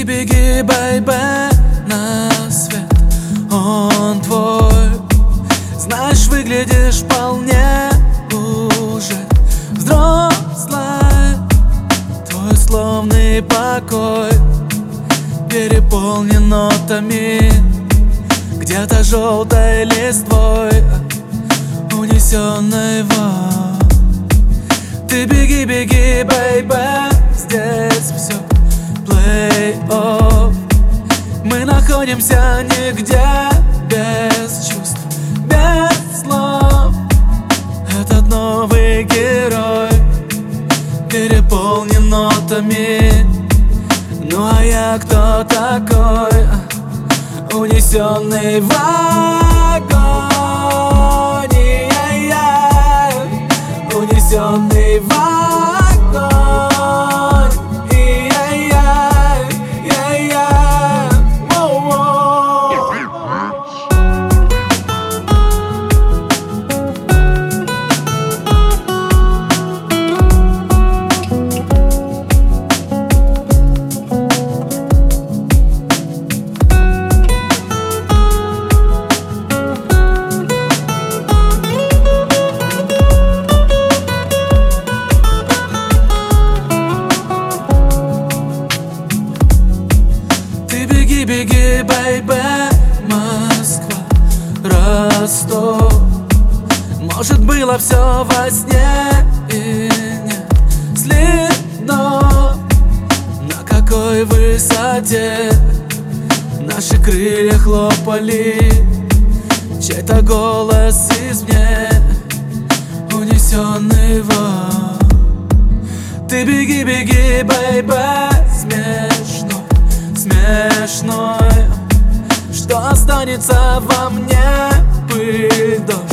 беги, бэйбэ, на свет, он твой. Знаешь, выглядишь вполне уже взрослой. Твой условный покой переполнен нотами, где-то желтой листвой, унесенной вон. Ты беги, беги, бэйбэ, здесь все плей-офф. Мы находимся нигде, без чувств, без слов. Этот новый герой переполнен нотами. Ну а я кто такой? Унесенный в огонь, унесенный в огонь, беги, бэйбэ, Москва, Ростов. Может, было все во сне и нет следов. На какой высоте наши крылья хлопали, чей-то голос извне, унесенный вон. Ты беги, беги, бэйбэ, смешно, смешной, что останется во мне пыль, дождь